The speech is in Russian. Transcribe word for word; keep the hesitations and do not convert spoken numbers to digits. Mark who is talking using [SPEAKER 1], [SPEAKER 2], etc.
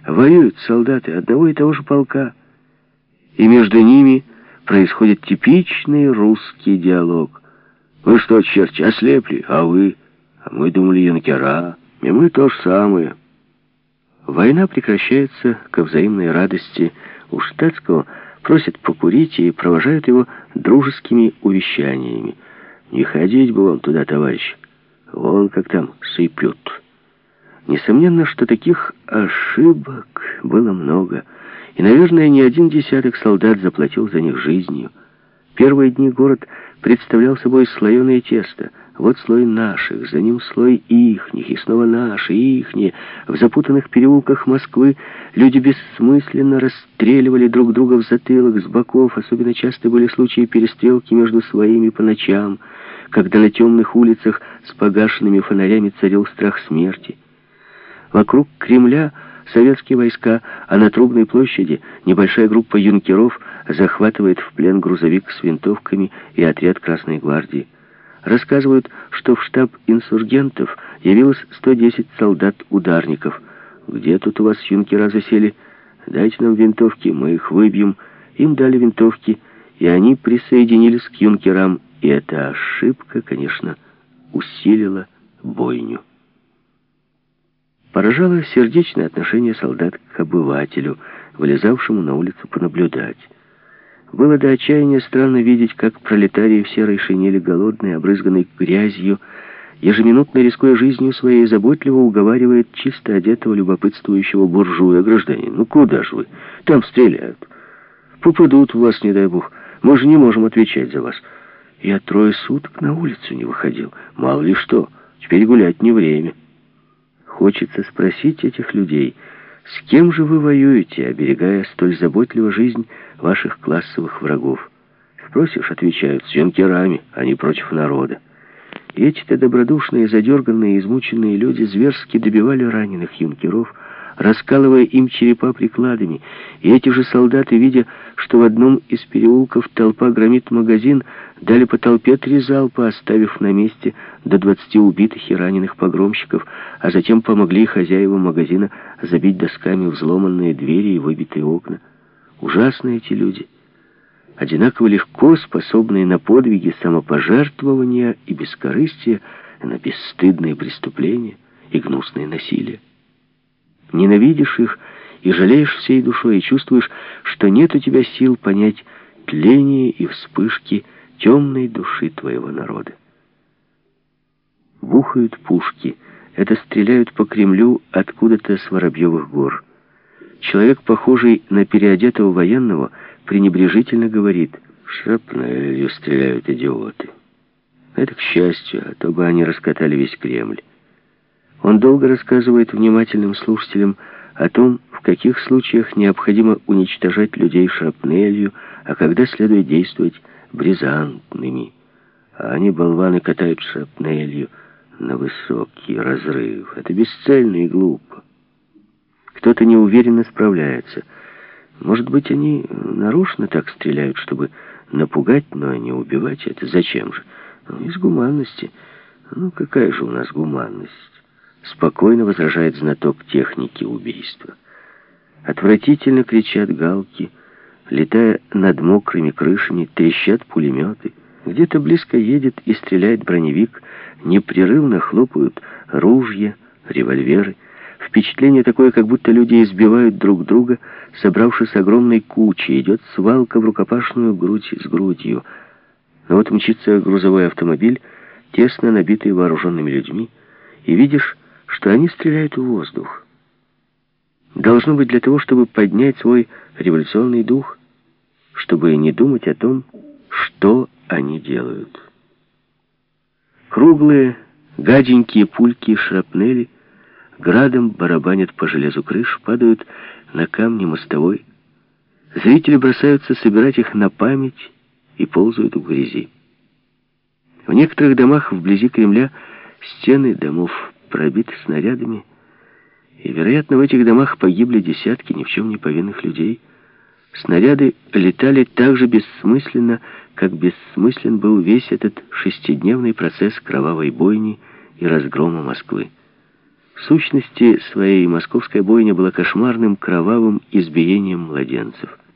[SPEAKER 1] Воюют солдаты одного и того же полка. И между ними происходит типичный русский диалог. «Вы что, черти, ослепли? А вы? А мы думали, юнкера. И мы то же самое». Война прекращается ко взаимной радости. У штатского просят покурить и провожают его дружескими увещаниями. «Не ходить бы вам туда, товарищ. Вон как там сыпют». Несомненно, что таких ошибок было много. И, наверное, не один десяток солдат заплатил за них жизнью. Первые дни город представлял собой слоеное тесто. Вот слой наших, за ним слой ихних, и снова наши, и ихние. В запутанных переулках Москвы люди бессмысленно расстреливали друг друга в затылок, с боков. Особенно часто были случаи перестрелки между своими по ночам, когда на темных улицах с погашенными фонарями царил страх смерти. Вокруг Кремля советские войска, а на Трубной площади небольшая группа юнкеров захватывает в плен грузовик с винтовками и отряд Красной гвардии. Рассказывают, что в штаб инсургентов явилось сто десять солдат-ударников. «Где тут у вас юнкера засели? Дайте нам винтовки, мы их выбьем». Им дали винтовки, и они присоединились к юнкерам. И эта ошибка, конечно, усилила бойню. Поражало сердечное отношение солдат к обывателю, вылезавшему на улицу понаблюдать. Было до отчаяния странно видеть, как пролетарии в серой шинели, голодные, обрызганной грязью, ежеминутно рискуя жизнью своей, заботливо уговаривает чисто одетого любопытствующего буржуя: «Гражданин, ну куда же вы? Там стреляют. Попадут в вас, не дай бог. Мы же не можем отвечать за вас». Я трое суток на улицу не выходил. Мало ли что, теперь гулять не время. Хочется спросить этих людей, с кем же вы воюете, оберегая столь заботливо жизнь ваших классовых врагов? Спросишь, отвечают: с юнкерами, они против народа. И эти-то добродушные, задерганные, измученные люди зверски добивали раненых юнкеров, раскалывая им черепа прикладами. И эти же солдаты, видя, что в одном из переулков толпа громит магазин, дали по толпе три залпа, оставив на месте до двадцати убитых и раненых погромщиков, а затем помогли хозяевам магазина забить досками взломанные двери и выбитые окна. Ужасные эти люди, одинаково легко способные на подвиги самопожертвования и бескорыстия, на бесстыдные преступления и гнусные насилия. Ненавидишь их и жалеешь всей душой, и чувствуешь, что нет у тебя сил понять тление и вспышки темной души твоего народа. Бухают пушки. Это стреляют по Кремлю откуда-то с Воробьевых гор. Человек, похожий на переодетого военного, пренебрежительно говорит: «Шрапнелью стреляют идиоты». Это к счастью, а то бы они раскатали весь Кремль. Он долго рассказывает внимательным слушателям о том, в каких случаях необходимо уничтожать людей шрапнелью, а когда следует действовать бризантными. А они, болваны, катают шрапнелью на высокий разрыв. Это бесцельно и глупо. Кто-то неуверенно справляется. Может быть, они нарочно так стреляют, чтобы напугать, но не убивать. Это зачем же? Ну, из гуманности. Ну, какая же у нас гуманность? Спокойно возражает знаток техники убийства. Отвратительно кричат галки, летая над мокрыми крышами, трещат пулеметы. Где-то близко едет и стреляет броневик, непрерывно хлопают ружья, револьверы. Впечатление такое, как будто люди избивают друг друга, собравшись огромной кучей. Идет свалка в рукопашную грудь с грудью. Но вот мчится грузовой автомобиль, тесно набитый вооруженными людьми, и видишь, что они стреляют в воздух. Должно быть для того, чтобы поднять свой революционный дух, чтобы не думать о том, что они делают. Круглые, гаденькие пульки шрапнели градом барабанят по железу крыш, падают на камни мостовой. Зрители бросаются собирать их на память и ползают в грязи. В некоторых домах вблизи Кремля стены домов пробиты снарядами, и, вероятно, в этих домах погибли десятки ни в чем не повинных людей. Снаряды летали так же бессмысленно, как бессмыслен был весь этот шестидневный процесс кровавой бойни и разгрома Москвы. В сущности своей московская бойня была кошмарным, кровавым избиением младенцев.